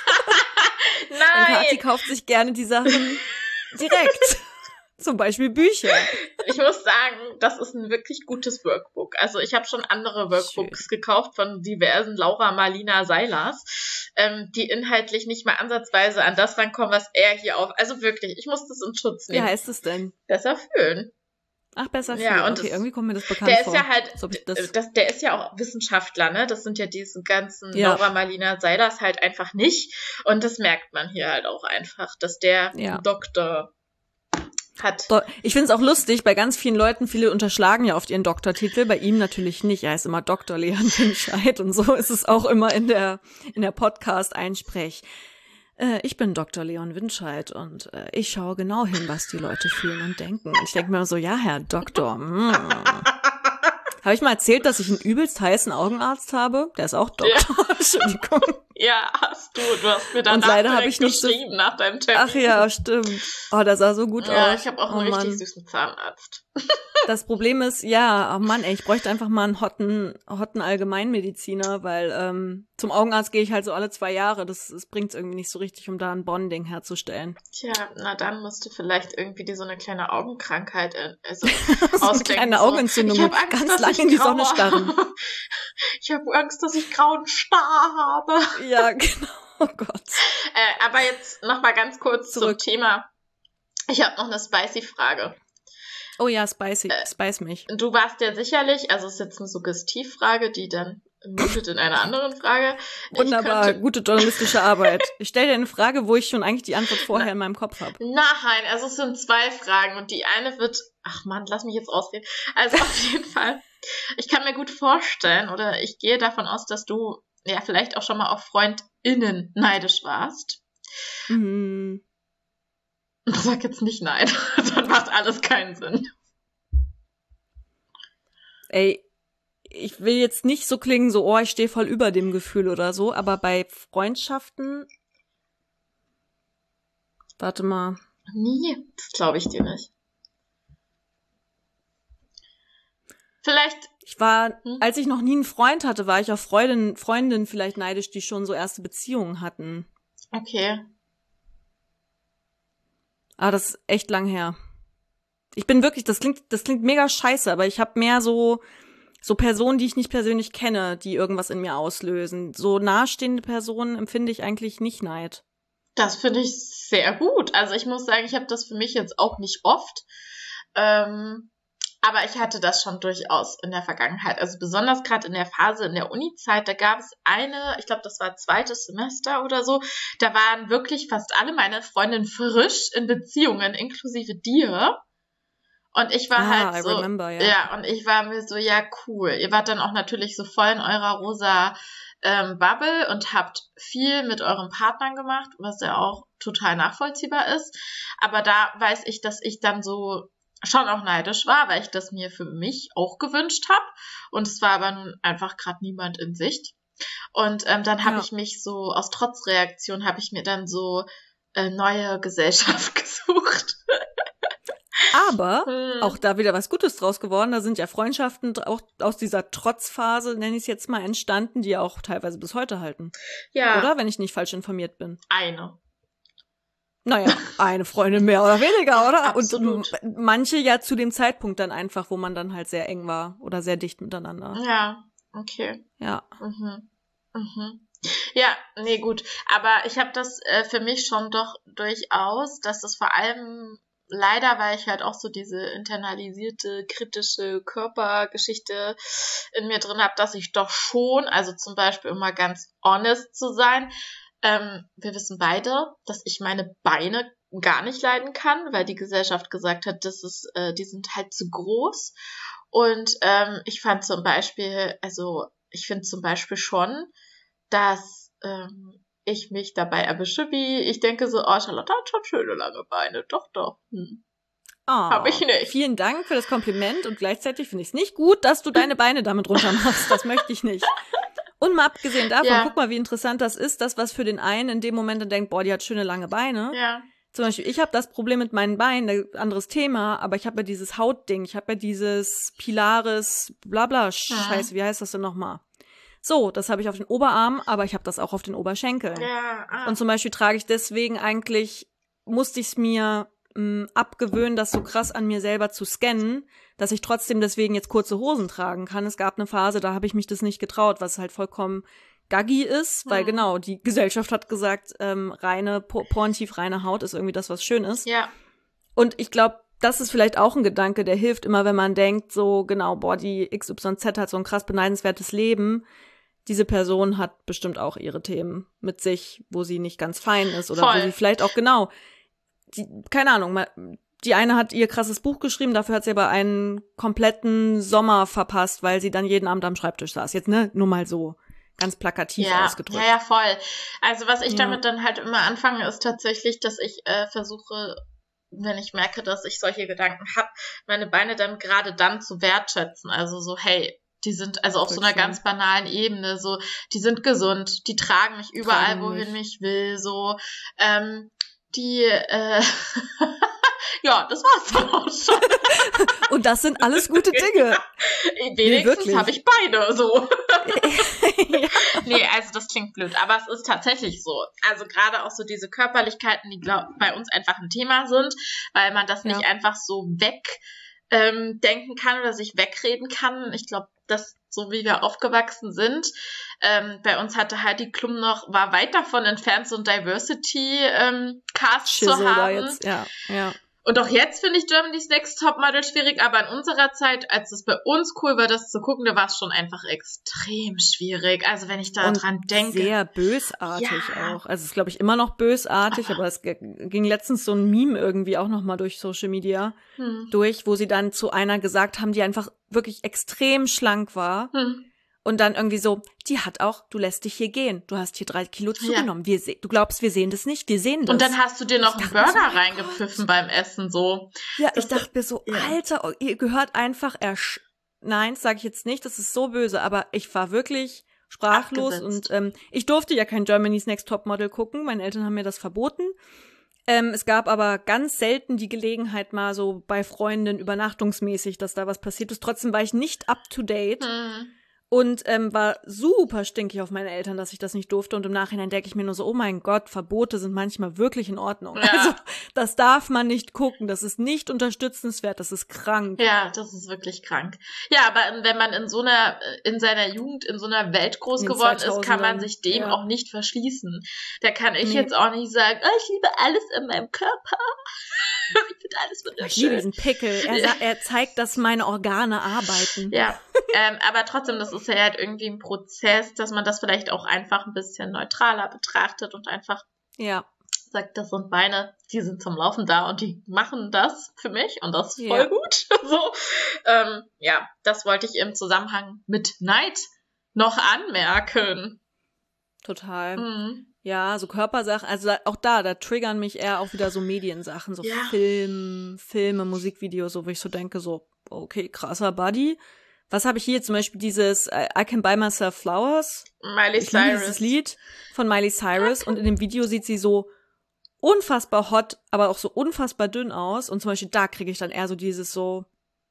Nein. Und Kathi kauft sich gerne die Sachen direkt. Zum Beispiel Bücher. Ich muss sagen, das ist ein wirklich gutes Workbook. Also ich habe schon andere Workbooks Schön. gekauft von diversen Laura Marlina Seilers, ähm, die inhaltlich nicht mal ansatzweise an das rankommen, was er hier auf... Also wirklich, ich muss das in Schutz nehmen. Wie heißt es denn? Besser fühlen. Ach, besser fühlen. Ja, und okay, das, irgendwie kommt mir das bekannt der vor. Der ist ja halt, so das das, der ist ja auch Wissenschaftler, ne? Das sind ja diese ganzen ja. Laura Marlina Seilers halt einfach nicht. Und das merkt man hier halt auch einfach, dass der ja. Doktor... hat. Ich finde es auch lustig, bei ganz vielen Leuten, viele unterschlagen ja oft ihren Doktortitel, bei ihm natürlich nicht. Er heißt immer Doktor Leon Winscheid und so ist es auch immer in der in der Podcast-Einsprech. äh, ich bin Doktor Leon Winscheid und äh, ich schaue genau hin, was die Leute fühlen und denken. Ich denke mir so, ja, Herr Doktor, mm. Habe ich mal erzählt, dass ich einen übelst heißen Augenarzt habe? Der ist auch Doktor. Ja. Entschuldigung. Ja, hast du. Du hast mir danach und leider habe ich nicht geschrieben so, nach deinem Termin. Ach ja, stimmt. Oh, das sah so gut ja, aus. Ja, ich habe auch einen oh, richtig Mann. süßen Zahnarzt. Das Problem ist, ja, oh Mann, ey, ich bräuchte einfach mal einen hotten, hotten Allgemeinmediziner, weil ähm, zum Augenarzt gehe ich halt so alle zwei Jahre. Das, das bringt irgendwie nicht so richtig, um da ein Bonding herzustellen. Tja, na dann musst du vielleicht irgendwie dir so eine kleine Augenkrankheit äh, also so eine kleine so. Augenentzündung, ich Angst, ganz lange in die Sonne starren. Ich habe Angst, dass ich grauen Star habe. Ja, genau. Oh Gott. Äh, aber jetzt noch mal ganz kurz Zurück. zum Thema. Ich habe noch eine spicy Frage. Oh ja, spicy, äh, spice mich. Du warst ja sicherlich, also es ist jetzt eine Suggestivfrage, die dann mündet in einer anderen Frage. Wunderbar, könnte... gute journalistische Arbeit. Ich stelle dir eine Frage, wo ich schon eigentlich die Antwort vorher Na, in meinem Kopf habe. Nein, also es sind zwei Fragen und die eine wird, ach Mann, lass mich jetzt ausreden. Also auf jeden Fall, ich kann mir gut vorstellen oder ich gehe davon aus, dass du ja vielleicht auch schon mal auf FreundInnen neidisch warst. Mhm. Sag jetzt nicht nein, dann macht alles keinen Sinn. Ey, ich will jetzt nicht so klingen, so, oh, ich stehe voll über dem Gefühl oder so, aber bei Freundschaften, warte mal. Nie, das glaube ich dir nicht. Vielleicht. Ich war, hm? als ich noch nie einen Freund hatte, war ich auf Freundin, Freundinnen vielleicht neidisch, die schon so erste Beziehungen hatten. Okay. Ah, das ist echt lang her. Ich bin wirklich, das klingt, das klingt mega scheiße, aber ich habe mehr so, so Personen, die ich nicht persönlich kenne, die irgendwas in mir auslösen. So nahestehende Personen empfinde ich eigentlich nicht Neid. Das finde ich sehr gut. Also ich muss sagen, ich habe das für mich jetzt auch nicht oft. Ähm, aber ich hatte das schon durchaus in der Vergangenheit. Also besonders gerade in der Phase in der Uni-Zeit, da gab es eine, ich glaube, das war zweites Semester oder so, da waren wirklich fast alle meine Freundinnen frisch in Beziehungen, inklusive dir. Und ich war ah, halt I so, remember, ja. ja, und ich war mir so, ja, cool. Ihr wart dann auch natürlich so voll in eurer rosa ähm, Bubble und habt viel mit euren Partnern gemacht, was ja auch total nachvollziehbar ist. Aber da weiß ich, dass ich dann so schon auch neidisch war, weil ich das mir für mich auch gewünscht habe. Und es war aber nun einfach gerade niemand in Sicht. Und ähm, dann habe ja. ich mich so, aus Trotzreaktion, habe ich mir dann so äh, neue Gesellschaft gesucht. Aber hm. auch da wieder was Gutes draus geworden. Da sind ja Freundschaften auch aus dieser Trotzphase, nenne ich es jetzt mal, entstanden, die ja auch teilweise bis heute halten. Ja. Oder? Wenn ich nicht falsch informiert bin. Eine. Naja, eine Freundin mehr oder weniger, oder? Absolut. Und manche ja zu dem Zeitpunkt dann einfach, wo man dann halt sehr eng war oder sehr dicht miteinander. Ja, okay. Ja. Mhm. Mhm. Ja, nee, gut. Aber ich habe das äh, für mich schon doch durchaus, dass das vor allem leider, weil ich halt auch so diese internalisierte, kritische Körpergeschichte in mir drin habe, dass ich doch schon, also zum Beispiel, um mal ganz honest zu sein, ähm, wir wissen beide, dass ich meine Beine gar nicht leiden kann, weil die Gesellschaft gesagt hat, das ist, äh, die sind halt zu groß. Und ähm, ich fand zum Beispiel, also ich finde zum Beispiel schon, dass ähm, ich mich dabei erwische, wie ich denke so, oh, Charlotte hat schon schöne lange Beine. Doch, doch. Hm. Oh, Hab ich nicht. Vielen Dank für das Kompliment und gleichzeitig finde ich es nicht gut, dass du deine Beine damit runter machst. Das möchte ich nicht. Und mal abgesehen davon, ja. guck mal, wie interessant das ist, das, was für den einen in dem Moment dann denkt, boah, die hat schöne lange Beine. Ja. Zum Beispiel, ich habe das Problem mit meinen Beinen, anderes Thema, aber ich habe ja dieses Hautding, ich habe ja dieses Pilaris, blabla, Scheiße, wie heißt das denn nochmal? So, das habe ich auf den Oberarm, aber ich habe das auch auf den Oberschenkeln. Ja, ah. Und zum Beispiel trage ich deswegen eigentlich, musste ich es mir mh, abgewöhnen, das so krass an mir selber zu scannen, dass ich trotzdem deswegen jetzt kurze Hosen tragen kann. Es gab eine Phase, da habe ich mich das nicht getraut, was halt vollkommen gaggy ist, weil hm. genau, die Gesellschaft hat gesagt, ähm, reine, porentief reine Haut ist irgendwie das, was schön ist. Ja. Und ich glaube, das ist vielleicht auch ein Gedanke, der hilft immer, wenn man denkt, so genau, boah, die X Y Z hat so ein krass beneidenswertes Leben. Diese Person hat bestimmt auch ihre Themen mit sich, wo sie nicht ganz fein ist oder Voll. wo sie vielleicht auch genau, die, keine Ahnung, die eine hat ihr krasses Buch geschrieben, dafür hat sie aber einen kompletten Sommer verpasst, weil sie dann jeden Abend am Schreibtisch saß. Jetzt, ne, nur mal so. ganz plakativ ja, ausgedrückt. Ja, ja, voll. Also was ich Ja. damit dann halt immer anfange, ist tatsächlich, dass ich äh, versuche, wenn ich merke, dass ich solche Gedanken habe, meine Beine dann gerade dann zu wertschätzen. Also so, hey, die sind also auf Voll so einer schön. ganz banalen Ebene, so, die sind gesund, die tragen mich überall, Tragen wohin mich. ich will, so, ähm, die, äh, ja, das war's dann auch schon. Und das sind alles gute Dinge. Wenigstens wirklich. habe ich Beine, so. Ja. Nee, also das klingt blöd, aber es ist tatsächlich so. Also gerade auch so diese Körperlichkeiten, die glaub, bei uns einfach ein Thema sind, weil man das Ja. nicht einfach so weg ähm, denken kann oder sich wegreden kann. Ich glaube, dass so wie wir aufgewachsen sind, ähm, bei uns hatte Heidi Klum noch, war weit davon entfernt, so ein Diversity-Cast Schissel zu da haben. jetzt, ja, ja. Und auch jetzt finde ich Germany's Next Topmodel schwierig, aber in unserer Zeit, als es bei uns cool war, das zu gucken, da war es schon einfach extrem schwierig. Also wenn ich da Und dran denke. sehr bösartig Ja. auch. Also es ist, glaube ich, immer noch bösartig, aber, aber es g- ging letztens so ein Meme irgendwie auch noch mal durch Social Media Hm. durch, wo sie dann zu einer gesagt haben, die einfach wirklich extrem schlank war. Hm. Und dann irgendwie so, die hat auch, du lässt dich hier gehen. Du hast hier drei Kilo zugenommen. Wir se- du glaubst, wir sehen das nicht? Wir sehen das. Und dann hast du dir noch Ich einen dachte mir Burger so, mein reingepfiffen beim Essen, so. Ja, Das ich dachte mir so, ja. Alter, oh, ihr gehört einfach ersch... Nein, das sage ich jetzt nicht, das ist so böse, aber ich war wirklich sprachlos Abgesetzt. und ähm, ich durfte ja kein Germany's Next Topmodel gucken. Meine Eltern haben mir das verboten. Ähm, es gab aber ganz selten die Gelegenheit mal so bei Freunden übernachtungsmäßig, dass da was passiert ist. Trotzdem war ich nicht up to date. Hm. Und ähm, war super stinkig auf meine Eltern, dass ich das nicht durfte. Und im Nachhinein denke ich mir nur so, oh mein Gott, Verbote sind manchmal wirklich in Ordnung. Ja. Also das darf man nicht gucken. Das ist nicht unterstützenswert. Das ist krank. Ja, das ist wirklich krank. Ja, aber wenn man in so einer, in seiner Jugend in so einer Welt groß In den geworden ist, kann man zweitausendern, sich dem ja. auch nicht verschließen. Da kann ich Nee. jetzt auch nicht sagen, oh, ich liebe alles in meinem Körper. Ich finde alles Ich liebe wunderschön. diesen Pickel. Er, sa- er zeigt, dass meine Organe arbeiten. Ja, ähm, aber trotzdem, das ist ja halt irgendwie ein Prozess, dass man das vielleicht auch einfach ein bisschen neutraler betrachtet und einfach Ja. sagt, das sind Beine, die sind zum Laufen da und die machen das für mich und das ist Ja. voll gut. So, ähm, ja, das wollte ich im Zusammenhang mit Neid noch anmerken. Total. Mhm. Ja, so Körpersachen, also da, auch da, da triggern mich eher auch wieder so Mediensachen, so Ja. Film, Filme, Musikvideos, so wo ich so denke, so, okay, krasser Buddy. Was habe ich hier zum Beispiel dieses I, I Can Buy Myself Flowers? Miley Ich liebe Cyrus. dieses Lied von Miley Cyrus und in dem Video sieht sie so unfassbar hot, aber auch so unfassbar dünn aus und zum Beispiel da kriege ich dann eher so dieses so,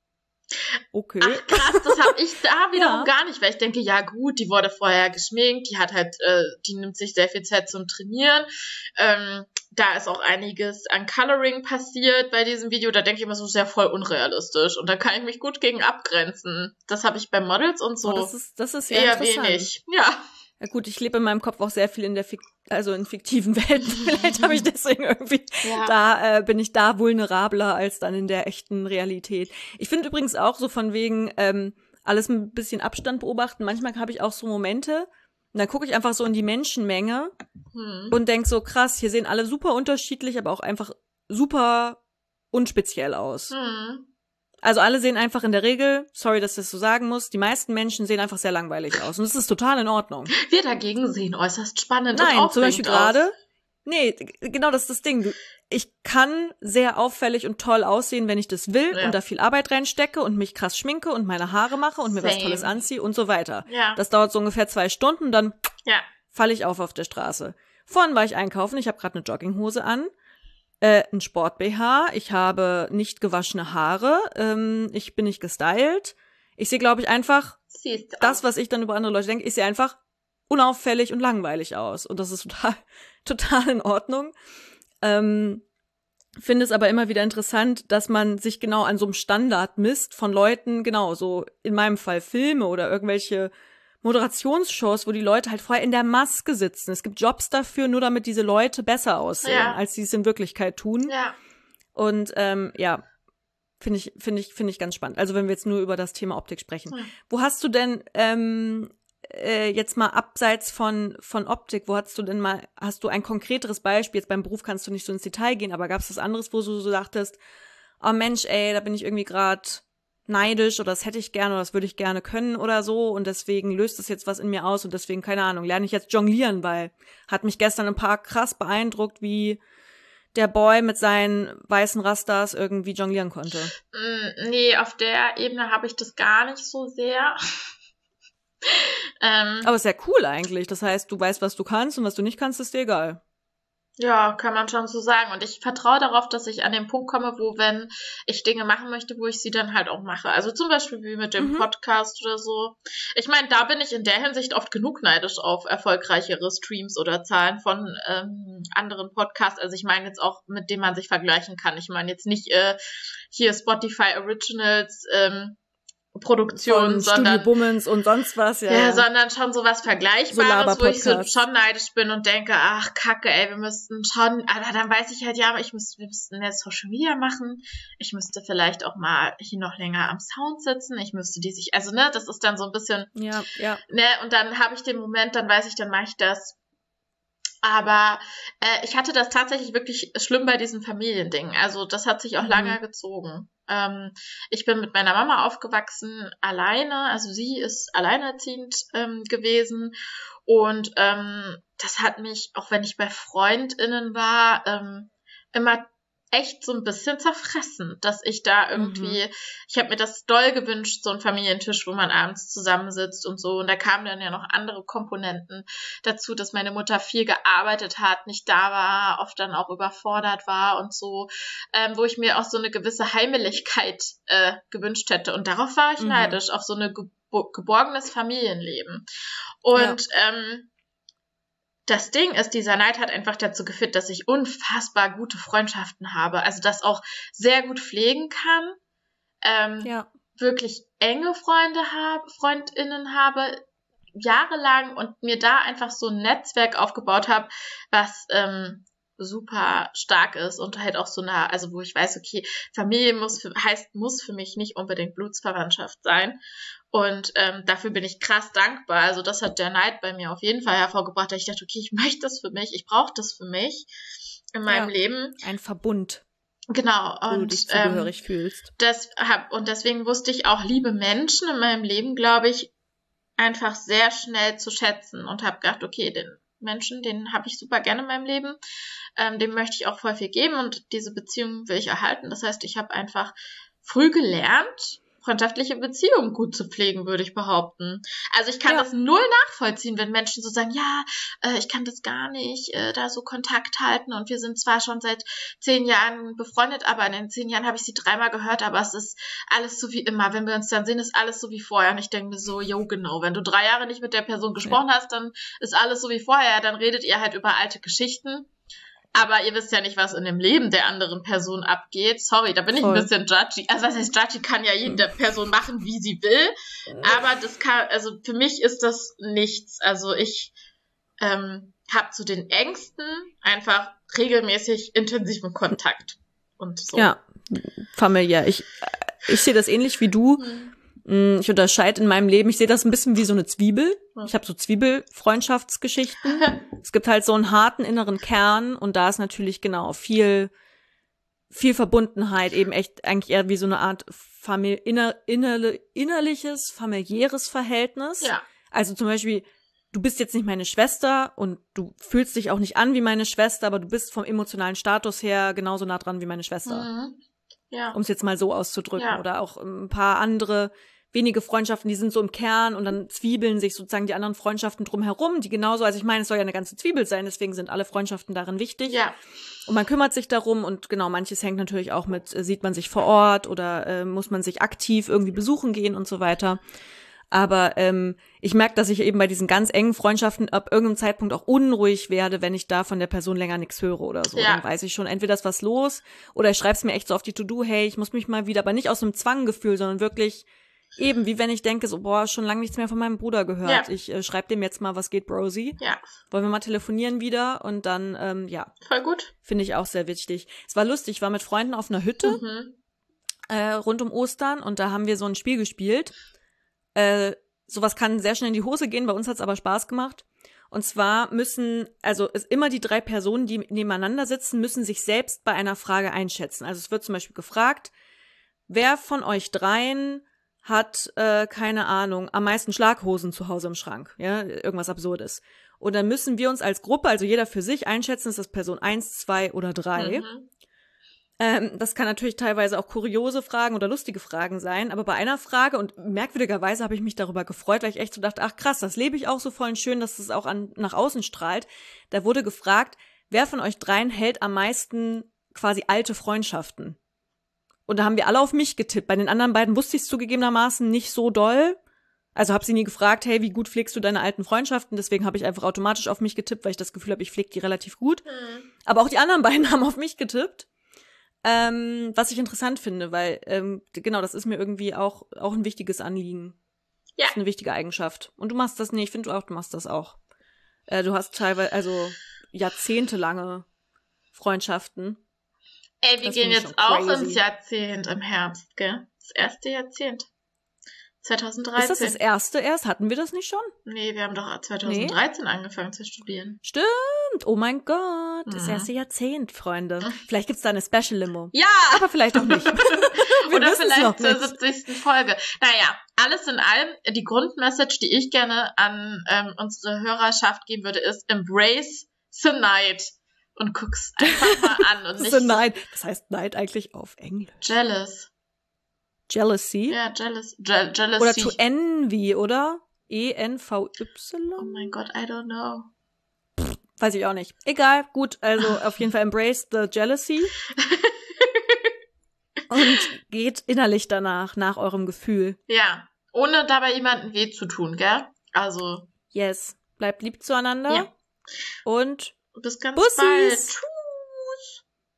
okay. Ach krass, das habe ich da wiederum Ja. gar nicht, weil ich denke, ja gut, die wurde vorher geschminkt, die hat halt, äh, die nimmt sich sehr viel Zeit zum Trainieren. Ähm, da ist auch einiges an Coloring passiert bei diesem Video. Da denke ich immer so sehr voll unrealistisch und da kann ich mich gut gegen abgrenzen. Das habe ich bei Models und so Oh, das ist, das ist ja eher interessant. wenig. Ja. Ja gut, ich lebe in meinem Kopf auch sehr viel in der Fik also in fiktiven Welten. Vielleicht habe ich deswegen irgendwie Ja. da äh, bin ich da vulnerabler als dann in der echten Realität. Ich finde übrigens auch so von wegen ähm, alles ein bisschen Abstand beobachten. Manchmal habe ich auch so Momente und dann gucke ich einfach so in die Menschenmenge Hm. und denk so krass, hier sehen alle super unterschiedlich, aber auch einfach super unspeziell aus. Hm. Also alle sehen einfach in der Regel, sorry, dass ich das so sagen muss, die meisten Menschen sehen einfach sehr langweilig aus und das ist total in Ordnung. Wir dagegen sehen äußerst spannend und Nein, zum aufregend Beispiel aus. gerade, nee, genau das ist das Ding. Du- Ich kann sehr auffällig und toll aussehen, wenn ich das will Ja. und da viel Arbeit reinstecke und mich krass schminke und meine Haare mache und mir was Same. Tolles anziehe und so weiter. Ja. Das dauert so ungefähr zwei Stunden, dann Ja. falle ich auf auf der Straße. Vorhin war ich einkaufen, ich habe gerade eine Jogginghose an, äh, ein Sport-B H, ich habe nicht gewaschene Haare, ähm, ich bin nicht gestylt. Ich sehe, glaube ich, einfach Siehst du das, aus. was ich dann über andere Leute denke, ich sehe einfach unauffällig und langweilig aus. Und das ist total, total in Ordnung. Ähm, finde es aber immer wieder interessant, dass man sich genau an so einem Standard misst von Leuten, genau, so in meinem Fall Filme oder irgendwelche Moderationsshows, wo die Leute halt vorher in der Maske sitzen. Es gibt Jobs dafür, nur damit diese Leute besser aussehen, Ja. als sie es in Wirklichkeit tun. Ja. Und ähm, ja, finde ich, finde ich, finde ich ganz spannend. Also wenn wir jetzt nur über das Thema Optik sprechen. Ja. Wo hast du denn ähm, äh, jetzt mal abseits von von Optik, wo hast du denn mal, hast du ein konkreteres Beispiel? Jetzt beim Beruf kannst du nicht so ins Detail gehen, aber gab es was anderes, wo du so dachtest, oh Mensch, ey, da bin ich irgendwie gerade neidisch oder das hätte ich gerne oder das würde ich gerne können oder so und deswegen löst das jetzt was in mir aus und deswegen, keine Ahnung, lerne ich jetzt jonglieren, weil hat mich gestern im Park krass beeindruckt, wie der Boy mit seinen weißen Rastas irgendwie jonglieren konnte. Mm, nee, auf der Ebene habe ich das gar nicht so sehr. ähm, Aber ist ja cool eigentlich. Das heißt, du weißt, was du kannst und was du nicht kannst, ist dir egal. Ja, kann man schon so sagen. Und ich vertraue darauf, dass ich an den Punkt komme, wo, wenn ich Dinge machen möchte, wo ich sie dann halt auch mache. Also zum Beispiel wie mit dem Mhm. Podcast oder so. Ich meine, da bin ich in der Hinsicht oft genug neidisch auf erfolgreichere Streams oder Zahlen von ähm, anderen Podcasts. Also ich meine jetzt auch, mit denen man sich vergleichen kann. Ich meine jetzt nicht äh, hier Spotify Originals, ähm, Produktion, Von sondern Studio Bummens und sonst was, ja. ja, ja. sondern schon sowas Vergleichbares, So wo ich so Laber-Podcasts. schon neidisch bin und denke, ach Kacke, ey, wir müssten schon, aber dann weiß ich halt, ja, aber ich müsste, wir müssten jetzt Social Media machen, ich müsste vielleicht auch mal hier noch länger am Sound sitzen, ich müsste die sich, also ne, das ist dann so ein bisschen, Ja, ja. ne, und dann habe ich den Moment, dann weiß ich, dann mache ich das. Aber äh, ich hatte das tatsächlich wirklich schlimm bei diesem Familiending. Also das hat sich auch Mhm. lange gezogen. Ähm, ich bin mit meiner Mama aufgewachsen, alleine. Also sie ist alleinerziehend ähm, gewesen. Und ähm, das hat mich, auch wenn ich bei FreundInnen war, ähm, immer echt so ein bisschen zerfressen, dass ich da irgendwie, Mhm. ich habe mir das doll gewünscht, so ein Familientisch, wo man abends zusammensitzt und so. Und da kamen dann ja noch andere Komponenten dazu, dass meine Mutter viel gearbeitet hat, nicht da war, oft dann auch überfordert war und so, ähm, wo ich mir auch so eine gewisse Heimeligkeit äh, gewünscht hätte. Und darauf war ich Mhm. neidisch, auf so ein gebo- geborgenes Familienleben. Und ähm, das Ding ist, dieser Neid hat einfach dazu geführt, dass ich unfassbar gute Freundschaften habe, also das auch sehr gut pflegen kann, ähm, Ja. wirklich enge Freunde habe, FreundInnen habe, jahrelang und mir da einfach so ein Netzwerk aufgebaut habe, was ähm, super stark ist und halt auch so nah, also wo ich weiß, okay, Familie muss für, heißt, muss für mich nicht unbedingt Blutsverwandtschaft sein. Und ähm, dafür bin ich krass dankbar. Also das hat der Neid bei mir auf jeden Fall hervorgebracht, dass ich dachte, okay, ich möchte das für mich, ich brauche das für mich in meinem Ja. Leben. Ein Verbund, Genau. wo du Und dich ähm, zugehörig fühlst. das hab, und deswegen wusste ich auch liebe Menschen in meinem Leben, glaube ich, einfach sehr schnell zu schätzen und habe gedacht, okay, den Menschen, den habe ich super gerne in meinem Leben, ähm, dem möchte ich auch voll viel geben und diese Beziehung will ich erhalten. Das heißt, ich habe einfach früh gelernt, freundschaftliche Beziehungen gut zu pflegen, würde ich behaupten. Also ich kann Ja. das null nachvollziehen, wenn Menschen so sagen, ja, äh, ich kann das gar nicht, äh, da so Kontakt halten und wir sind zwar schon seit zehn Jahren befreundet, aber in den zehn Jahren habe ich sie dreimal gehört, aber es ist alles so wie immer. Wenn wir uns dann sehen, ist alles so wie vorher. Und ich denke mir so, jo, genau, wenn du drei Jahre nicht mit der Person gesprochen hast, dann ist alles so wie vorher. Dann redet ihr halt über alte Geschichten. Aber ihr wisst ja nicht, was in dem Leben der anderen Person abgeht. Sorry, da bin ich Voll. ein bisschen judgy. Also was heißt judgy, kann ja jede Person machen, wie sie will. Aber das kann, also für mich ist das nichts. Also ich ähm, habe zu den Ängsten einfach regelmäßig intensiven Kontakt. Und so. Ja, familiär. Ich, ich sehe das ähnlich wie du. Hm. Mm, Ich unterscheide in meinem Leben, ich sehe das ein bisschen wie so eine Zwiebel. Ja. Ich habe so Zwiebelfreundschaftsgeschichten. Es gibt halt so einen harten inneren Kern und da ist natürlich genau viel, viel Verbundenheit, eben echt eigentlich eher wie so eine Art Famili- inner, innerli- innerliches, familiäres Verhältnis. Ja. Also zum Beispiel, du bist jetzt nicht meine Schwester und du fühlst dich auch nicht an wie meine Schwester, aber du bist vom emotionalen Status her genauso nah dran wie meine Schwester. Mhm. Ja. Um es jetzt mal so auszudrücken. Ja. Oder auch ein paar andere wenige Freundschaften, die sind so im Kern und dann zwiebeln sich sozusagen die anderen Freundschaften drumherum, die genauso, also ich meine, es soll ja eine ganze Zwiebel sein, deswegen sind alle Freundschaften darin wichtig. Ja. Und man kümmert sich darum und genau, manches hängt natürlich auch mit, äh, sieht man sich vor Ort oder äh, muss man sich aktiv irgendwie besuchen gehen und so weiter. Aber ähm, ich merke, dass ich eben bei diesen ganz engen Freundschaften ab irgendeinem Zeitpunkt auch unruhig werde, wenn ich da von der Person länger nichts höre oder so. Ja. Dann weiß ich schon, entweder ist was los oder ich schreibe es mir echt so auf die To-Do, hey, ich muss mich mal wieder, aber nicht aus einem Zwanggefühl, sondern wirklich eben, wie wenn ich denke, so, boah, schon lange nichts mehr von meinem Bruder gehört. Ja. Ich äh, schreibe dem jetzt mal, was geht, Brosi? Ja. Wollen wir mal telefonieren wieder? Und dann, ähm, ja, Voll gut. finde ich auch sehr wichtig. Es war lustig, ich war mit Freunden auf einer Hütte Mhm. äh, rund um Ostern und da haben wir so ein Spiel gespielt. Äh, sowas kann sehr schnell in die Hose gehen, bei uns hat's aber Spaß gemacht. Und zwar müssen, also es immer die drei Personen, die nebeneinander sitzen, müssen sich selbst bei einer Frage einschätzen. Also es wird zum Beispiel gefragt, wer von euch dreien hat, äh, keine Ahnung, am meisten Schlaghosen zu Hause im Schrank, ja, irgendwas Absurdes. Und dann müssen wir uns als Gruppe, also jeder für sich, einschätzen, ist das Person eins, zwei oder drei. Mhm. Ähm, das kann natürlich teilweise auch kuriose Fragen oder lustige Fragen sein, aber bei einer Frage, und merkwürdigerweise habe ich mich darüber gefreut, weil ich echt so dachte, ach krass, das lebe ich auch so voll schön, dass es auch an, nach außen strahlt. Da wurde gefragt, wer von euch dreien hält am meisten quasi alte Freundschaften? Und da haben wir alle auf mich getippt. Bei den anderen beiden wusste ich es zugegebenermaßen nicht so doll. Also habe sie nie gefragt, hey, wie gut pflegst du deine alten Freundschaften? Deswegen habe ich einfach automatisch auf mich getippt, weil ich das Gefühl habe, ich pflege die relativ gut. Mhm. Aber auch die anderen beiden haben auf mich getippt. Ähm, was ich interessant finde, weil, ähm, genau, das ist mir irgendwie auch, auch ein wichtiges Anliegen. Ja. Das ist eine wichtige Eigenschaft. Und du machst das nicht, ich finde auch, du machst das auch. Äh, du hast teilweise, also jahrzehntelange Freundschaften. Ey, wir das gehen jetzt auch crazy. ins Jahrzehnt im Herbst, gell? Das erste Jahrzehnt. zwanzig dreizehn. Ist das das erste erst? Hatten wir das nicht schon? Nee, wir haben doch zwanzig dreizehn nee. angefangen zu studieren. Stimmt. Oh mein Gott. Das mhm. erste Jahrzehnt, Freunde. Vielleicht gibt's da eine Special-Limo. Ja. Aber vielleicht auch nicht. Oder vielleicht zur siebzigsten Folge. Naja, alles in allem, die Grundmessage, die ich gerne an ähm, unsere Hörerschaft geben würde, ist Embrace the Night. Und guck's einfach mal an. Und nicht the Night. Das heißt Night eigentlich auf Englisch. Jealous. Jealousy? Ja, jealous, je- jealousy. Oder to envy, oder? E N V Y? Oh mein Gott, I don't know. Pff, weiß ich auch nicht. Egal, gut, also auf jeden Fall embrace the jealousy. Und geht innerlich danach, nach eurem Gefühl. Ja, ohne dabei jemandem weh zu tun, gell? Also. Yes, bleibt lieb zueinander. Ja. Und bis ganz Bussis. bald.